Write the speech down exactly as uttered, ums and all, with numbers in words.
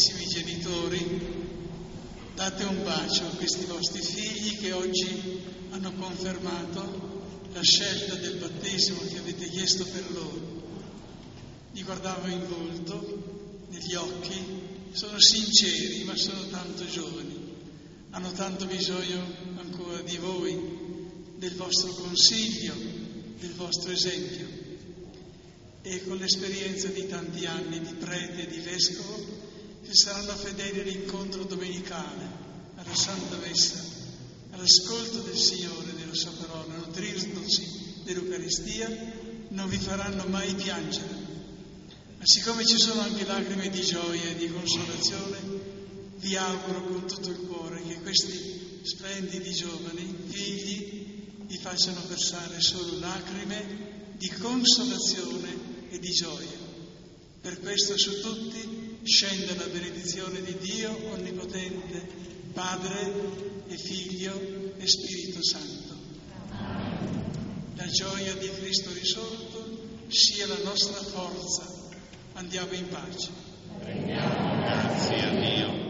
carissimi genitori, date un bacio a questi vostri figli che oggi hanno confermato la scelta del battesimo che avete chiesto per loro. Li guardavo in volto, negli occhi, sono sinceri ma sono tanto giovani, hanno tanto bisogno ancora di voi, del vostro consiglio, del vostro esempio. E con l'esperienza di tanti anni di prete e di vescovo, che saranno fedeli all'incontro domenicale, alla Santa Messa, all'ascolto del Signore, della sua parola, nutrirsi dell'Eucaristia, non vi faranno mai piangere. Ma siccome ci sono anche lacrime di gioia e di consolazione, vi auguro con tutto il cuore che questi splendidi giovani figli vi facciano versare solo lacrime di consolazione e di gioia. Per questo su tutti scenda la benedizione di Dio Onnipotente, Padre e Figlio e Spirito Santo. La gioia di Cristo risorto sia la nostra forza. Andiamo in pace. Rendiamo grazie a Dio.